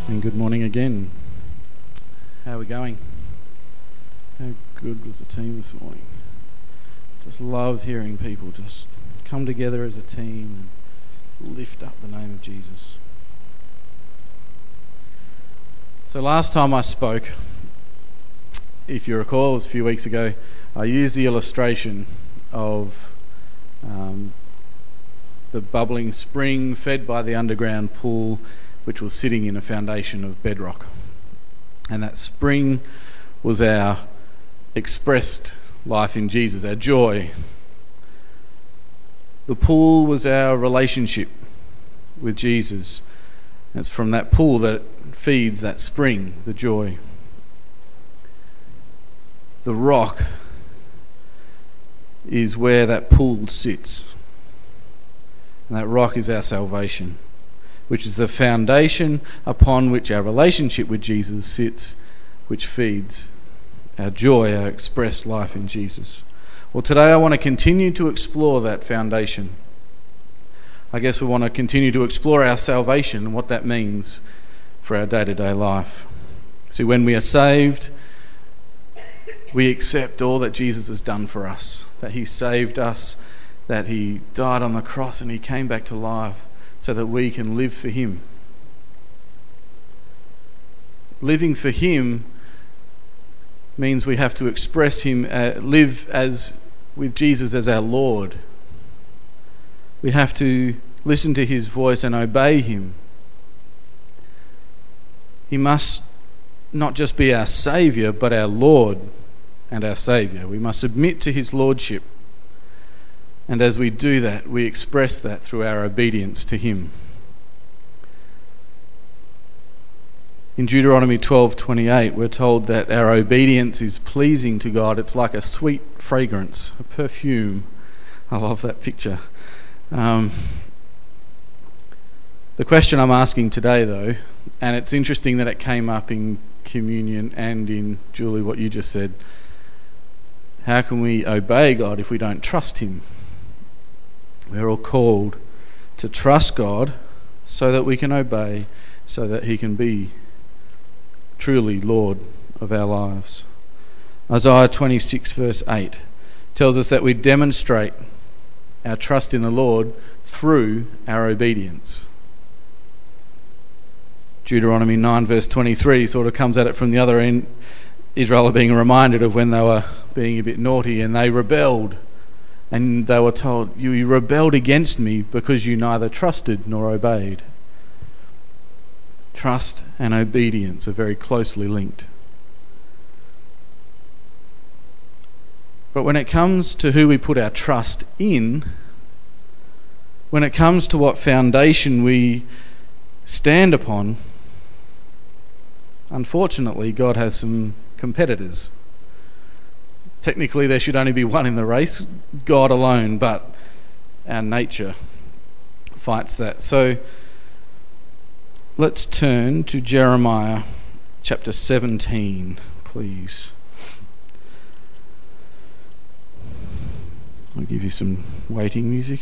And good morning again. How are we going? How good was the team this morning? Just love hearing people just come together as a team and lift up the name of Jesus. So last time I spoke, if you recall, it was a few weeks ago, I used the illustration of the bubbling spring fed by the underground pool, which was sitting in a foundation of bedrock. And that spring was our expressed life in Jesus, our joy. The pool was our relationship with Jesus. And it's from that pool that feeds that spring, the joy. The rock is where that pool sits. And that rock is our salvation, which is the foundation upon which our relationship with Jesus sits, which feeds our joy, our expressed life in Jesus. Well, today I want to continue to explore that foundation. I guess we want to continue to explore our salvation and what that means for our day-to-day life. See, when we are saved, we accept all that Jesus has done for us, that he saved us, that he died on the cross and he came back to life so that we can live for him. Living for him means we have to express him, live as with Jesus as our Lord. We have to listen to his voice and obey him. He must not just be our Saviour, but our Lord and our Saviour. We must submit to his Lordship. And as we do that, we express that through our obedience to him. In Deuteronomy 12:28, we're told that our obedience is pleasing to God. It's like a sweet fragrance, a perfume. I love that picture. The question I'm asking today, though, and it's interesting that it came up in communion and in, Julie, what you just said. How can we obey God if we don't trust him? We're all called to trust God so that we can obey, so that he can be truly Lord of our lives. Isaiah 26 verse 8 tells us that we demonstrate our trust in the Lord through our obedience. Deuteronomy 9 verse 23 sort of comes at it from the other end. Israel are being reminded of when they were being a bit naughty and they rebelled. And they were told, you rebelled against me because you neither trusted nor obeyed. Trust and obedience are very closely linked. But when it comes to who we put our trust in, when it comes to what foundation we stand upon, unfortunately, God has some competitors. Technically, there should only be one in the race, God alone, but our nature fights that. So let's turn to Jeremiah chapter 17, please. I'll give you some waiting music.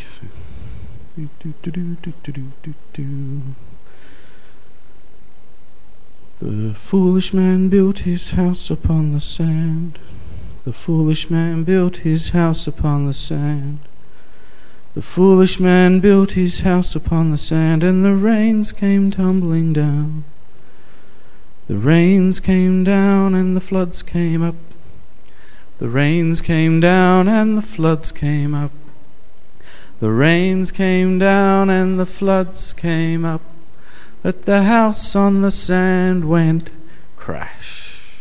The foolish man built his house upon the sand. The foolish man built his house upon the sand. The foolish man built his house upon the sand, and the rains came tumbling down. The rains came down and the floods came up. The rains came down and the floods came up. The rains came down and the floods came up. But the house on the sand went crash.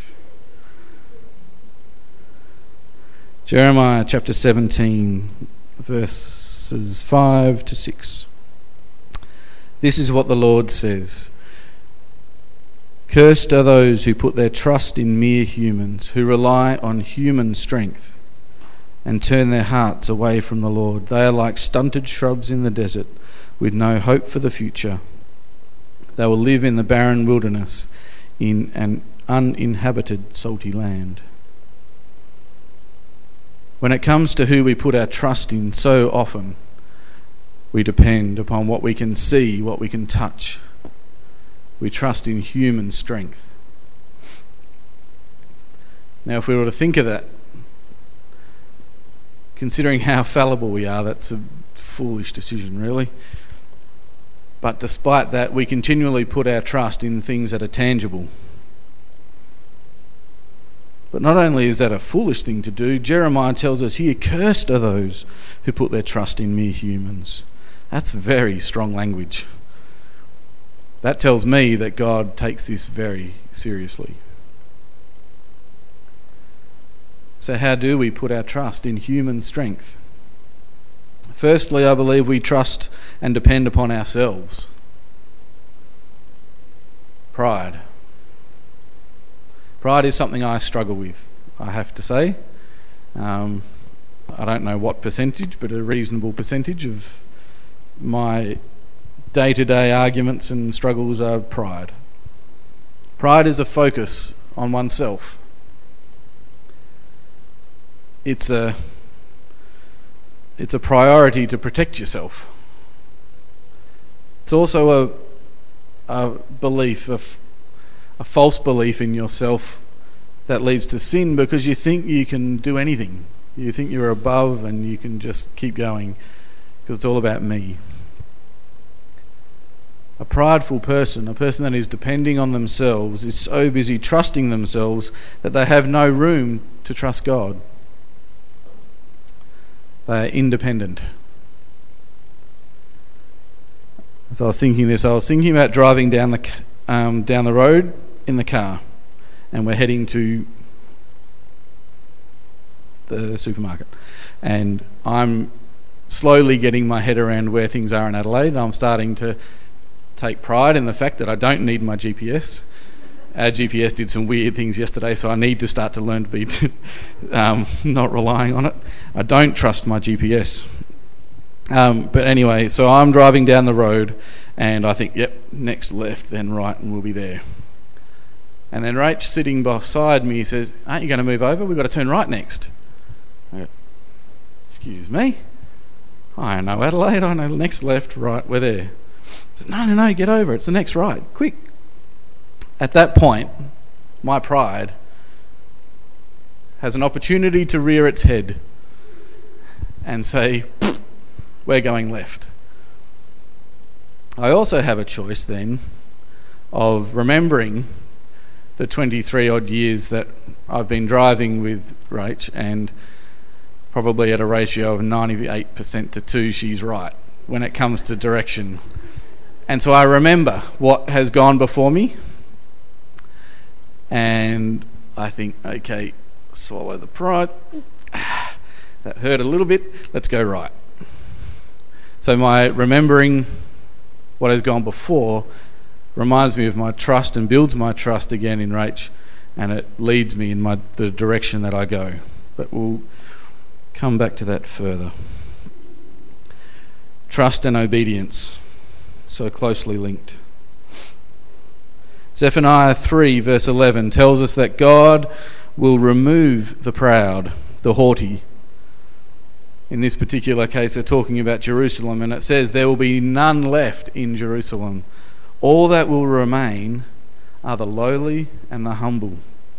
Jeremiah chapter 17, verses 5 to 6. This is what the Lord says. Cursed are those who put their trust in mere humans, who rely on human strength and turn their hearts away from the Lord. They are like stunted shrubs in the desert with no hope for the future. They will live in the barren wilderness in an uninhabited salty land. When it comes to who we put our trust in, so often we depend upon what we can see, what we can touch. we trust in human strength. Now, if we were to think of that, considering how fallible we are, that's a foolish decision, really. But despite that, we continually put our trust in things that are tangible. But not only is that a foolish thing to do, Jeremiah tells us here, cursed are those who put their trust in mere humans. That's very strong language. That tells me that God takes this very seriously. So how do we put our trust in human strength? Firstly, I believe we trust and depend upon ourselves. Pride. Pride is something I struggle with, I have to say. I don't know what percentage, but a reasonable percentage of my day-to-day arguments and struggles are pride. Pride is a focus on oneself. It's a priority to protect yourself. It's also a belief, a false belief in yourself that leads to sin, because you think you can do anything. You think you're above and you can just keep going because it's all about me. A prideful person, a person that is depending on themselves, is so busy trusting themselves that they have no room to trust God. They are independent. As I was thinking this, I was thinking about driving down the road in the car, and we're heading to the supermarket, and I'm slowly getting my head around where things are in Adelaide. I'm starting to take pride in the fact that I don't need my GPS. Our GPS did some weird things yesterday, so I need to start to learn to be not relying on it. I don't trust my GPS. But anyway, so I'm driving down the road, and I think, yep, next left, then right, and we'll be there. And then Rach, sitting beside me, says, aren't you going to move over? We've got to turn right next. I go, excuse me? I know Adelaide, I know next left, right, we're there. I said, no, get over, it's the next right, quick. At that point, my pride has an opportunity to rear its head and say, we're going left. I also have a choice then of remembering the 23 odd years that I've been driving with Rach, and probably at a ratio of 98% to 2, she's right when it comes to direction. And so I remember what has gone before me, and I think, okay, swallow the pride. That hurt a little bit, let's go right. So my remembering what has gone before reminds me of my trust and builds my trust again in Rach, and it leads me in the direction that I go. But we'll come back to that further. Trust and obedience, so closely linked. Zephaniah 3 verse 11 tells us that God will remove the proud, the haughty. In this particular case, they're talking about Jerusalem, and it says there will be none left in Jerusalem. All that will remain are the lowly and the humble.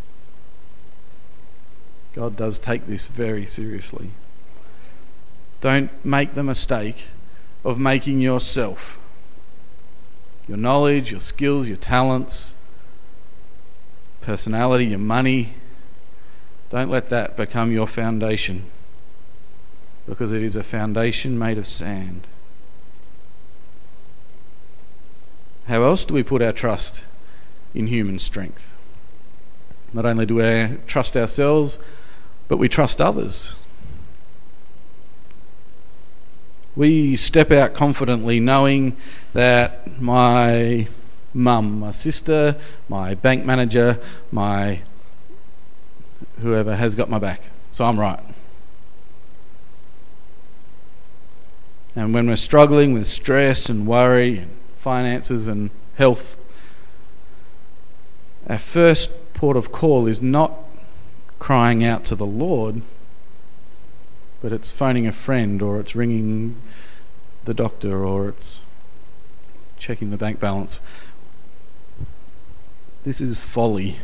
God does take this very seriously. Don't make the mistake of making yourself, your knowledge, your skills, your talents, personality, your money, don't let that become your foundation, because it is a foundation made of sand. How else do we put our trust in human strength? Not only do we trust ourselves, but we trust others. We step out confidently knowing that my mum, my sister, my bank manager, my whoever has got my back, so I'm right. And when we're struggling with stress and worry and finances and health, our first port of call is not crying out to the Lord, but it's phoning a friend, or it's ringing the doctor, or it's checking the bank balance. This is folly.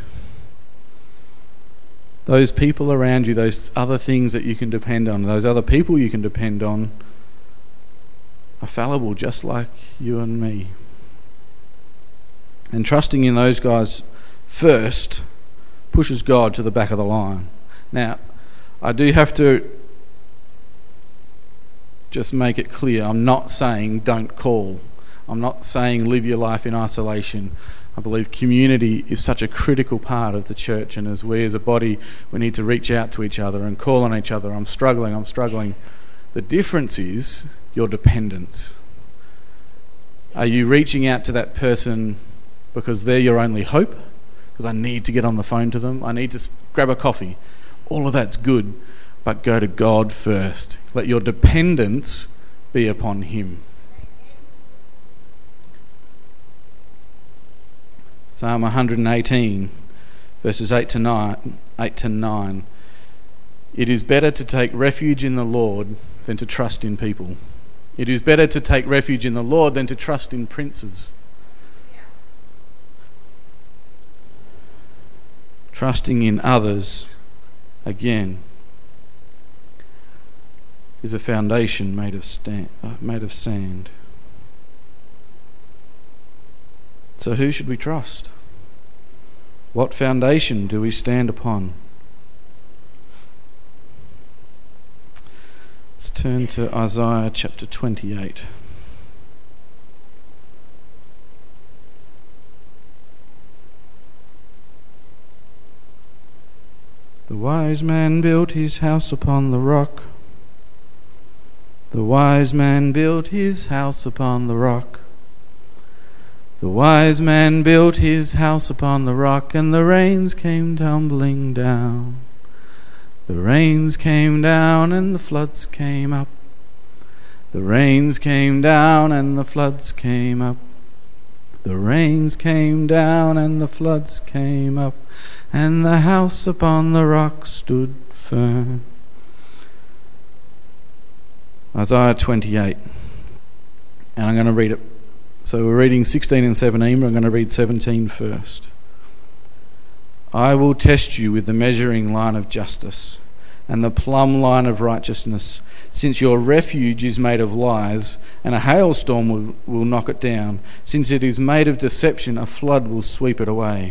Those people around you, those other things that you can depend on, those other people you can depend on, are fallible just like you and me. And trusting in those guys first pushes God to the back of the line. Now, I do have to just make it clear, I'm not saying don't call. I'm not saying live your life in isolation. I believe community is such a critical part of the church, and as we as a body, we need to reach out to each other and call on each other. I'm struggling. The difference is your dependence. Are you reaching out to that person because they're your only hope? Because I need to get on the phone to them, I need to grab a coffee. All of that's good, but go to God first. Let your dependence be upon Him. Psalm 118, verses 8 to 9. It is better to take refuge in the Lord than to trust in people. It is better to take refuge in the Lord than to trust in princes. Trusting in others, again, is a foundation made of sand. So who should we trust? What foundation do we stand upon? Let's turn to Isaiah chapter 28. The wise man built his house upon the rock. The wise man built his house upon the rock. The wise man built his house upon the rock, and the rains came tumbling down. The rains came down and the floods came up. The rains came down and the floods came up. The rains came down and the floods came up, and the house upon the rock stood firm. Isaiah 28. And I'm going to read it. So we're reading 16 and 17, but I'm going to read 17 first. I will test you with the measuring line of justice and the plumb line of righteousness, since your refuge is made of lies, and a hailstorm will knock it down. Since it is made of deception, a flood will sweep it away.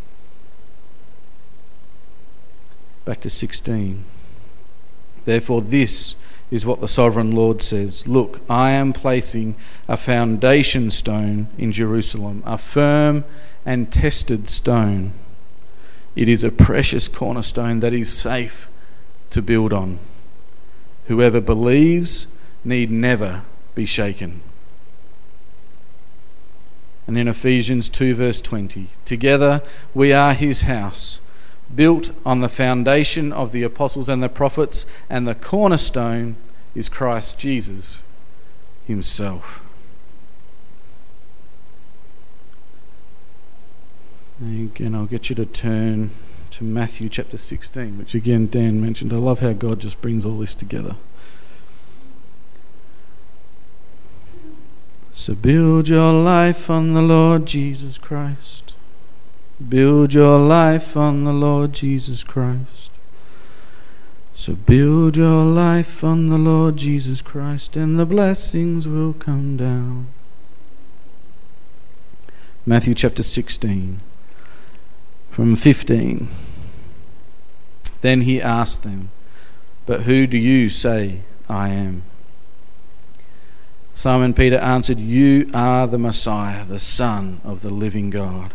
Back to 16. Therefore this is what the sovereign Lord says. Look, I am placing a foundation stone in Jerusalem, a firm and tested stone. It is a precious cornerstone that is safe to build on. Whoever believes need never be shaken. And in Ephesians 2 verse 20, together we are his house, built on the foundation of the apostles and the prophets, and the cornerstone is Christ Jesus himself. And again, I'll get you to turn to Matthew chapter 16, which again Dan mentioned. I love how God just brings all this together. So build your life on the Lord Jesus Christ. Build your life on the Lord Jesus Christ. So build your life on the Lord Jesus Christ, and the blessings will come down. Matthew chapter 16, from 15. Then he asked them, but who do you say I am? Simon Peter answered, you are the Messiah, the Son of the living God.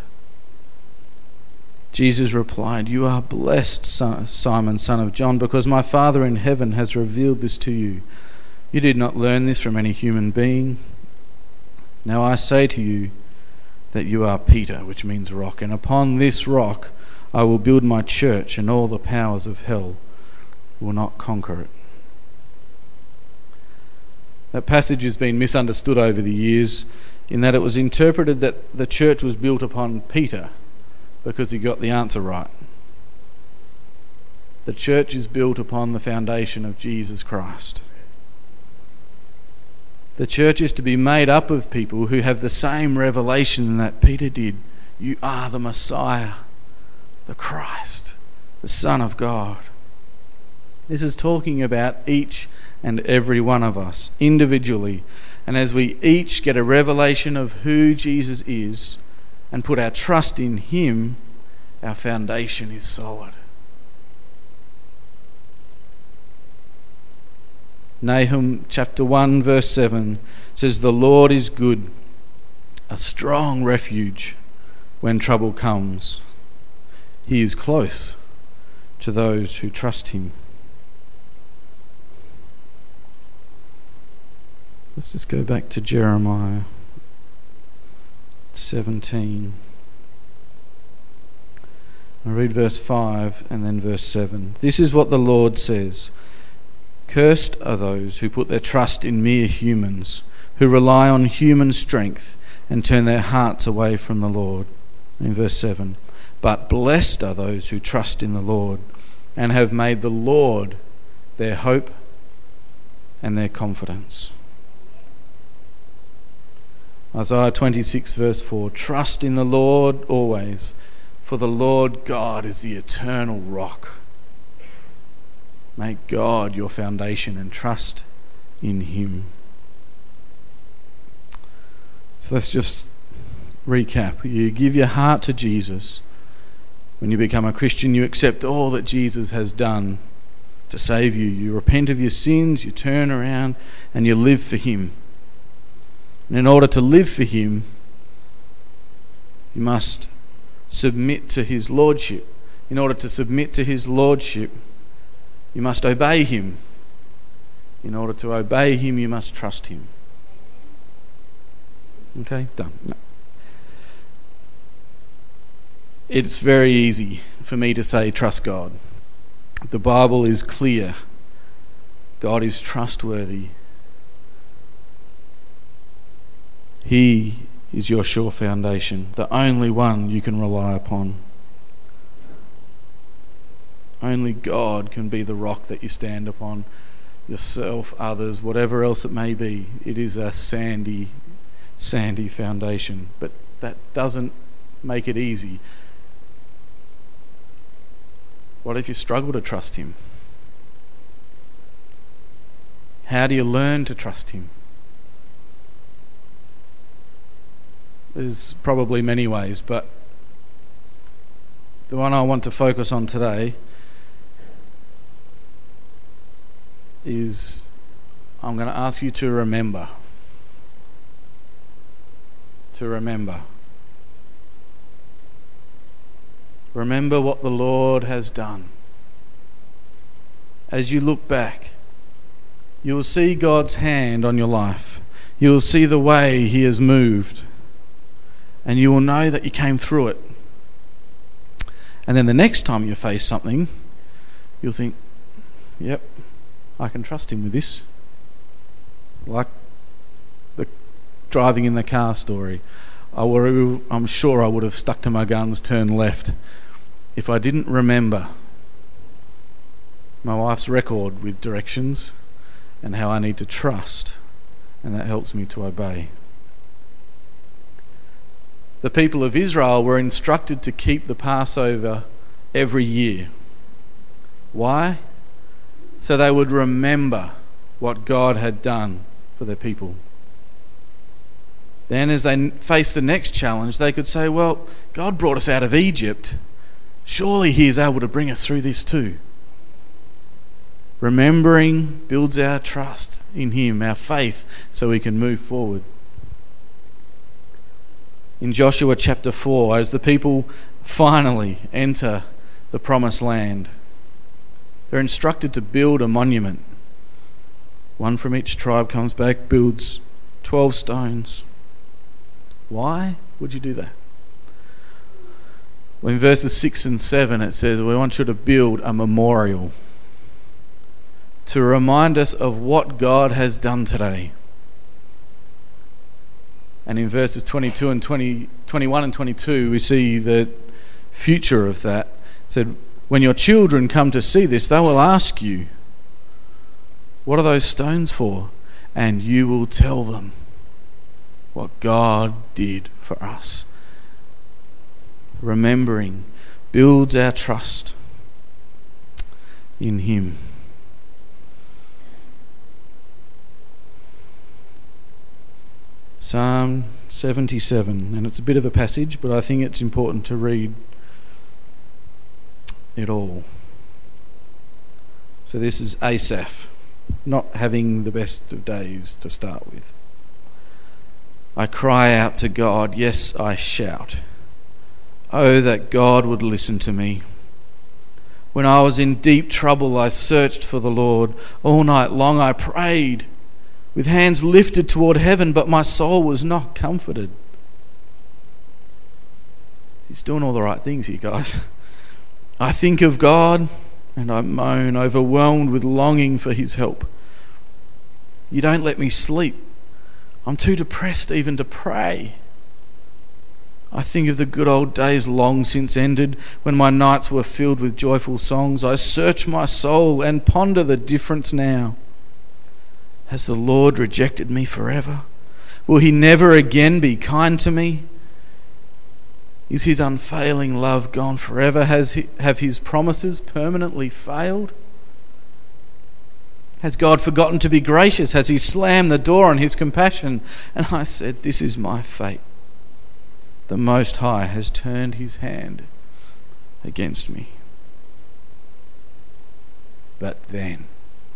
Jesus replied, you are blessed, Simon, son of John, because my Father in heaven has revealed this to you. You did not learn this from any human being. Now I say to you that you are Peter, which means rock, and upon this rock I will build my church, and all the powers of hell will not conquer it. That passage has been misunderstood over the years, in that it was interpreted that the church was built upon Peter because he got the answer right. The church is built upon the foundation of Jesus Christ. The church is to be made up of people who have the same revelation that Peter did. You are the Messiah, the Christ, the Son of God. This is talking about each and every one of us individually. And as we each get a revelation of who Jesus is and put our trust in him, our foundation is solid. Nahum chapter 1 verse 7 says, "The Lord is good, a strong refuge when trouble comes. He is close to those who trust him." Let's just go back to Jeremiah 17. I'll read verse 5 and then verse 7. "This is what the Lord says. Cursed are those who put their trust in mere humans, who rely on human strength and turn their hearts away from the Lord." In verse 7, "But blessed are those who trust in the Lord and have made the Lord their hope and their confidence." Isaiah 26 verse 4, "Trust in the Lord always, for the Lord God is the eternal rock." Make God your foundation and trust in him. So let's just recap. You give your heart to Jesus. When you become a Christian, you accept all that Jesus has done to save you. You repent of your sins, you turn around, and you live for him. And in order to live for him, you must submit to his lordship. In order to submit to his lordship, you must obey him. In order to obey him, you must trust him. Okay, done. No. It's very easy for me to say trust God. The Bible is clear. God is trustworthy. He is your sure foundation, the only one you can rely upon. Only God can be the rock that you stand upon. Yourself, others, whatever else it may be. It is a sandy foundation. But that doesn't make it easy. What if you struggle to trust him? How do you learn to trust him? There's probably many ways, but the one I want to focus on today is I'm going to ask you to remember. To remember. Remember what the Lord has done. As you look back, you will see God's hand on your life. You will see the way he has moved. And you will know that you came through it. And then the next time you face something, you'll think, yep, I can trust him with this. Like the driving in the car story. I'm sure I would have stuck to my guns, turned left, if I didn't remember my wife's record with directions and how I need to trust, and that helps me to obey. The people of Israel were instructed to keep the Passover every year. Why? So they would remember what God had done for their people. Then as they faced the next challenge, they could say, well, God brought us out of Egypt. Surely he is able to bring us through this too. Remembering builds our trust in him, our faith, so we can move forward. In Joshua chapter 4, as the people finally enter the promised land, they're instructed to build a monument. One from each tribe comes back, builds 12 stones. Why would you do that? Well, in verses 6 and 7 it says, we want you to build a memorial to remind us of what God has done today. And in verses 22 and 21 and 22, we see the future of that. It said, when your children come to see this, they will ask you, what are those stones for? And you will tell them what God did for us. remembering builds our trust in him. Psalm 77, and it's a bit of a passage, but I think it's important to read it all. So this is Asaph, not having the best of days to start with. I cry out to God, yes, I shout. Oh, that God would listen to me. When I was in deep trouble, I searched for the Lord. All night long I prayed, with hands lifted toward heaven, but my soul was not comforted. He's doing all the right things here, guys. I think of God and I moan, overwhelmed with longing for his help. You don't let me sleep. I'm too depressed even to pray. I think of the good old days long since ended, when my nights were filled with joyful songs. I search my soul and ponder the difference now. Has the Lord rejected me forever? Will he never again be kind to me? Is his unfailing love gone forever? Have his promises permanently failed? Has God forgotten to be gracious? Has he slammed the door on his compassion? And I said, this is my fate. The Most High has turned his hand against me. But then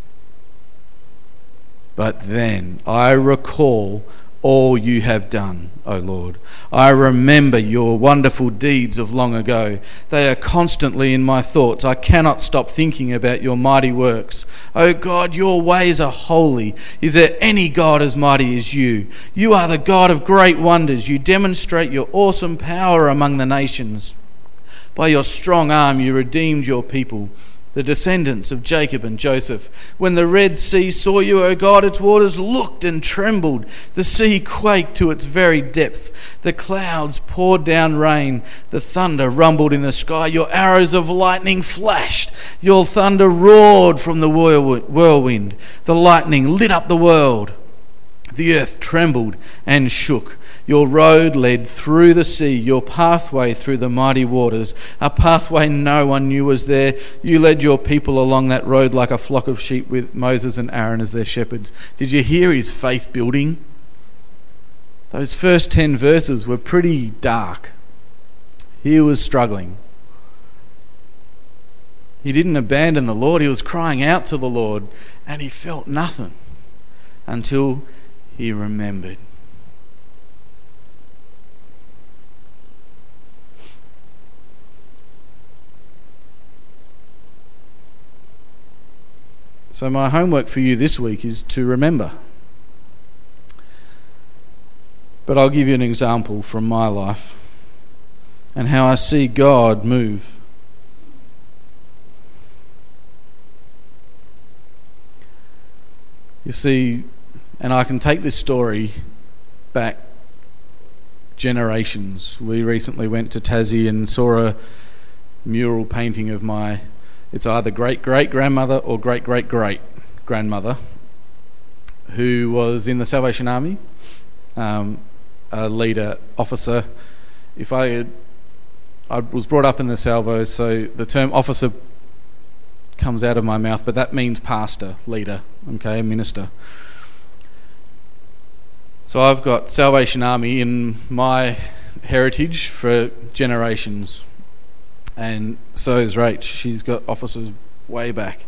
I recall all you have done, O Lord. I remember your wonderful deeds of long ago. They are constantly in my thoughts. I cannot stop thinking about your mighty works. O God, your ways are holy. Is there any God as mighty as you? You are the God of great wonders. You demonstrate your awesome power among the nations. By your strong arm you redeemed your people, the descendants of Jacob and Joseph. When the Red Sea saw you, O God, its waters looked and trembled. The sea quaked to its very depths. The clouds poured down rain. The thunder rumbled in the sky. Your arrows of lightning flashed. Your thunder roared from the whirlwind. The lightning lit up the world. The earth trembled and shook. Your road led through the sea, your pathway through the mighty waters, a pathway no one knew was there. You led your people along that road like a flock of sheep with Moses and Aaron as their shepherds. Did you hear his faith building? Those first 10 verses were pretty dark. He was struggling. He didn't abandon the Lord. He was crying out to the Lord, and he felt nothing until he remembered. So my homework for you this week is to remember. But I'll give you an example from my life and how I see God move. You see, and I can take this story back generations. We recently went to Tassie and saw a mural painting of it's either great-great-grandmother or great-great-great-grandmother, who was in the Salvation Army, a leader, officer. I was brought up in the Salvo, so the term officer comes out of my mouth, but that means pastor, leader, okay, minister. So I've got Salvation Army in my heritage for generations. And so is Rach. She's got officers way back.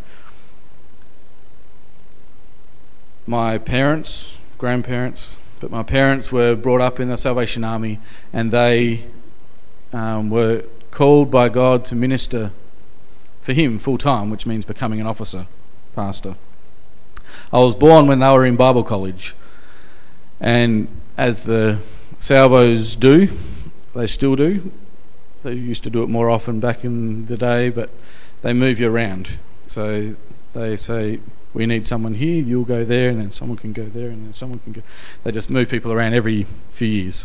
My parents, grandparents, but my parents were brought up in the Salvation Army, and they were called by God to minister for him full time, which means becoming an officer, pastor. I was born when they were in Bible college, and as the Salvos do, they still do. They used to do it more often back in the day, but they move you around. So they say, we need someone here, you'll go there, and then someone can go there, and then someone can go. They just move people around every few years.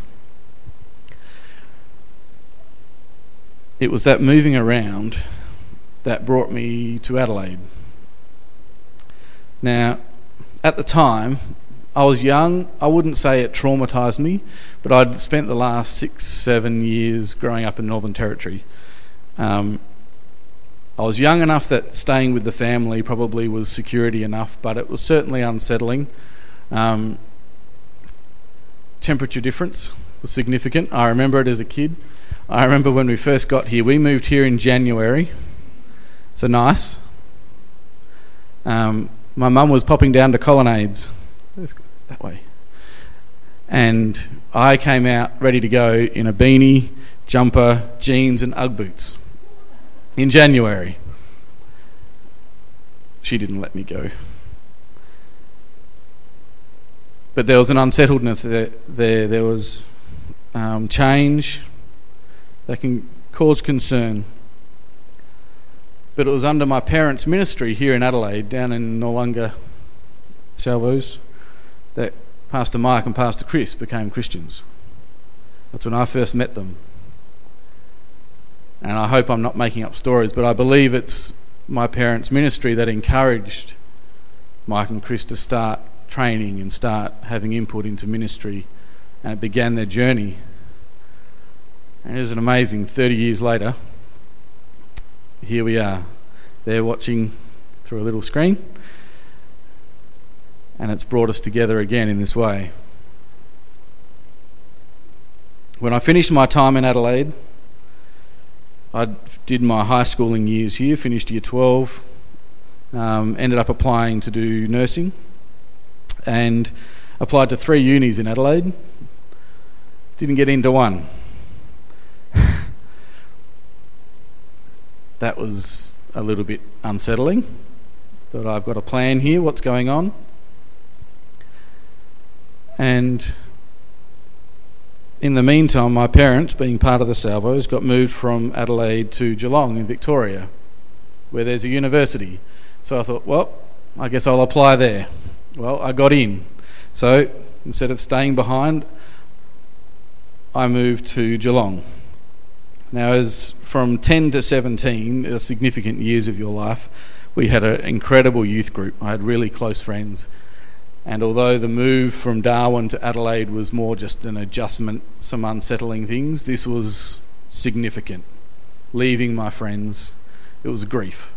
It was that moving around that brought me to Adelaide. Now, at the time, I was young. I wouldn't say it traumatised me, but I'd spent the last 6-7 years growing up in Northern Territory. I was young enough that staying with the family probably was security enough, but it was certainly unsettling. Temperature difference was significant. I remember it as a kid. I remember when we first got here. We moved here in January, so nice. My mum was popping down to Colonnades. Let's go that way. And I came out ready to go in a beanie, jumper, jeans and Ugg boots in January. She didn't let me go. But there was an unsettledness there. There was change that can cause concern. But it was under my parents' ministry here in Adelaide, down in Noarlunga Salvos, that Pastor Mike and Pastor Chris became Christians. That's when I first met them. And I hope I'm not making up stories, but I believe it's my parents' ministry that encouraged Mike and Chris to start training and start having input into ministry, and it began their journey. And it is an amazing 30 years later, here we are. They're watching through a little screen, and it's brought us together again in this way. When I finished my time in Adelaide, I did my high schooling years here, finished year 12, ended up applying to do nursing, and applied to 3 unis in Adelaide. Didn't get into one. That was a little bit unsettling. Thought, I've got a plan here, what's going on? And in the meantime, my parents, being part of the Salvos, got moved from Adelaide to Geelong in Victoria, where there's a university. So I thought, well, I guess I'll apply there. Well, I got in. So instead of staying behind, I moved to Geelong. Now, as from 10 to 17, are significant years of your life, we had an incredible youth group. I had really close friends. And although the move from Darwin to Adelaide was more just an adjustment, some unsettling things, this was significant. Leaving my friends, it was grief.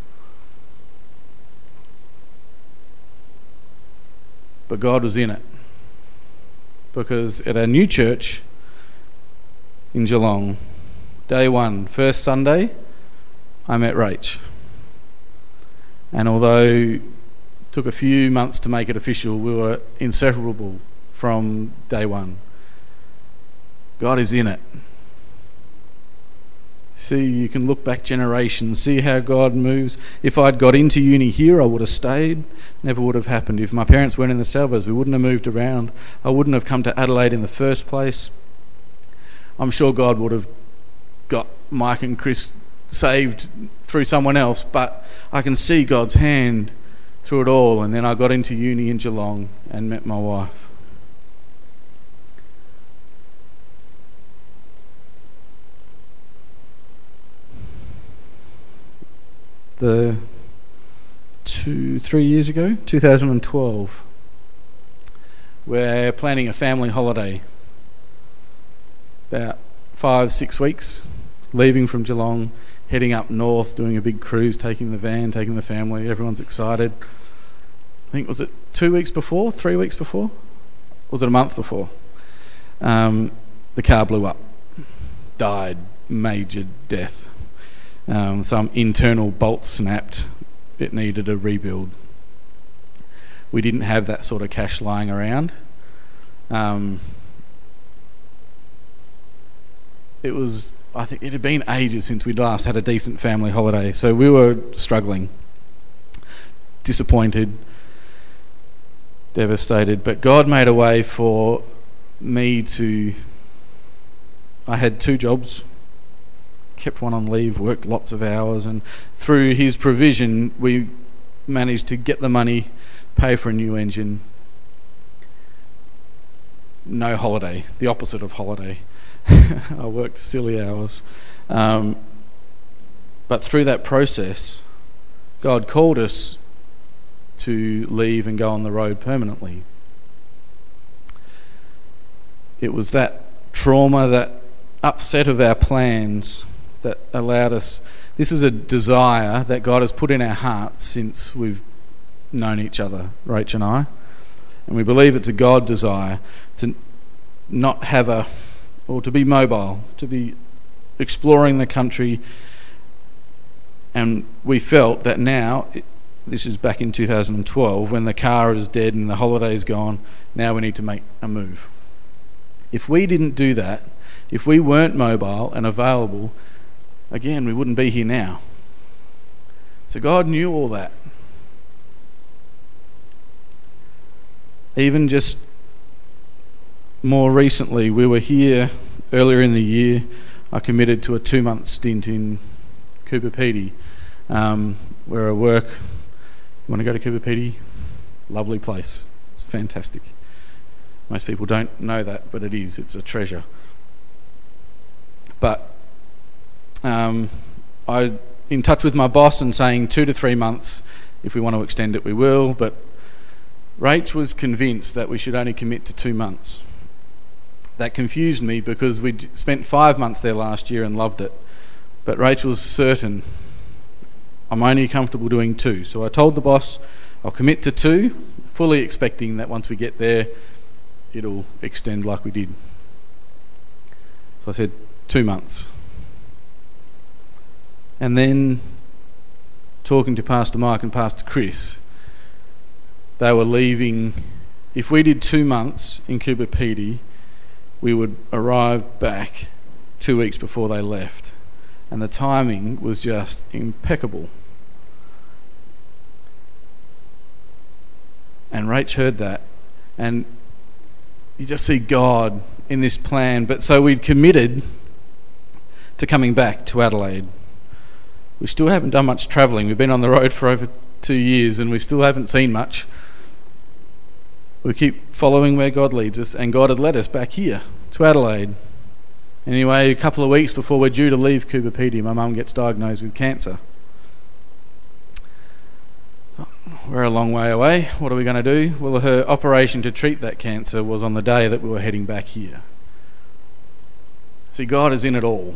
But God was in it. Because at our new church in Geelong, day one, first Sunday, I met Rach. And although it took a few months to make it official, we were inseparable from day one. God is in it. See, you can look back generations, see how God moves. If I'd got into uni here, I would have stayed. Never would have happened. If my parents weren't in the Salvos, we wouldn't have moved around. I wouldn't have come to Adelaide in the first place. I'm sure God would have got Mike and Chris saved through someone else, but I can see God's hand through it all. And then I got into uni in Geelong and met my wife. The 3 years ago, 2012, we're planning a family holiday. About 5-6 weeks, leaving from Geelong, heading up north, doing a big cruise, taking the van, taking the family. Everyone's excited. I think, was it 2 weeks before, 3 weeks before? Or was it a month before? The car blew up. Died, major death. Some internal bolt snapped. It needed a rebuild. We didn't have that sort of cash lying around. I think it had been ages since we'd last had a decent family holiday, so we were struggling, disappointed, devastated, but God made a way for me to... I had 2 jobs, kept one on leave, worked lots of hours, and through his provision we managed to get the money, pay for a new engine. No holiday, the opposite of holiday. I worked silly hours. But through that process, God called us to leave and go on the road permanently. it was that trauma, that upset of our plans that allowed us. This is a desire that God has put in our hearts since we've known each other, Rach and I. And we believe it's a God desire to not have or to be mobile, to be exploring the country. And we felt that now, this is back in 2012, when the car is dead and the holiday's gone, now we need to make a move. If we didn't do that, if we weren't mobile and available, again, we wouldn't be here now. So God knew all that. Even just more recently, we were here earlier in the year. I committed to a 2-month stint in Coober Pedy, where I work. You want to go to Coober Pedy? Lovely place. It's fantastic. Most people don't know that, but it is. It's a treasure. But I'm in touch with my boss and saying 2 to 3 months. If we want to extend it, we will. But Rach was convinced that we should only commit to 2 months. That confused me because we'd spent 5 months there last year and loved it. But Rach was certain, I'm only comfortable doing 2. So I told the boss I'll commit to 2, fully expecting that once we get there, it'll extend like we did. So I said 2 months. And then talking to Pastor Mike and Pastor Chris, they were leaving. If we did 2 months in Coober Pedy, we would arrive back 2 weeks before they left. And the timing was just impeccable. And Rach heard that, and you just see God in this plan. But so we'd committed to coming back to Adelaide. We still haven't done much travelling. We've been on the road for over 2 years and we still haven't seen much. We keep following where God leads us, and God had led us back here to Adelaide. Anyway, a couple of weeks before we're due to leave Coober Pedy, my mum gets diagnosed with cancer. We're a long way away. What are we going to do? Well, her operation to treat that cancer was on the day that we were heading back here. See, God is in it all.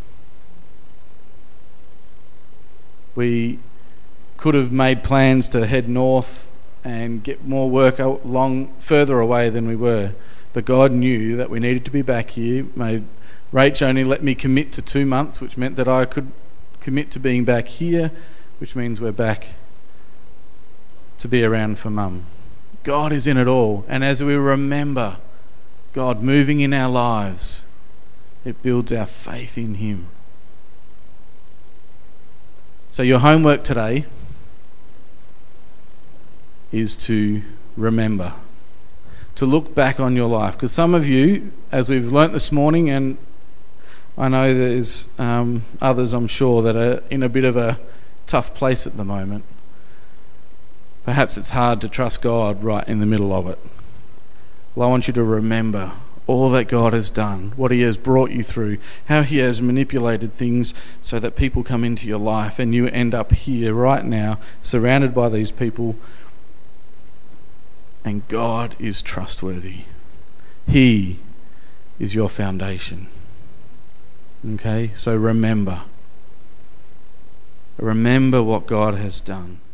We could have made plans to head north and get more work further away than we were. But God knew that we needed to be back here. Rach only let me commit to 2 months, which meant that I could commit to being back here, which means we're back to be around for Mum. God is in it all. And as we remember God moving in our lives, it builds our faith in Him. So your homework today is to remember, to look back on your life. Because some of you, as we've learnt this morning, and I know there's others I'm sure that are in a bit of a tough place at the moment. Perhaps it's hard to trust God right in the middle of it. Well, I want you to remember all that God has done, what He has brought you through, how He has manipulated things so that people come into your life and you end up here right now, surrounded by these people. And God is trustworthy. He is your foundation. Okay, so remember what God has done.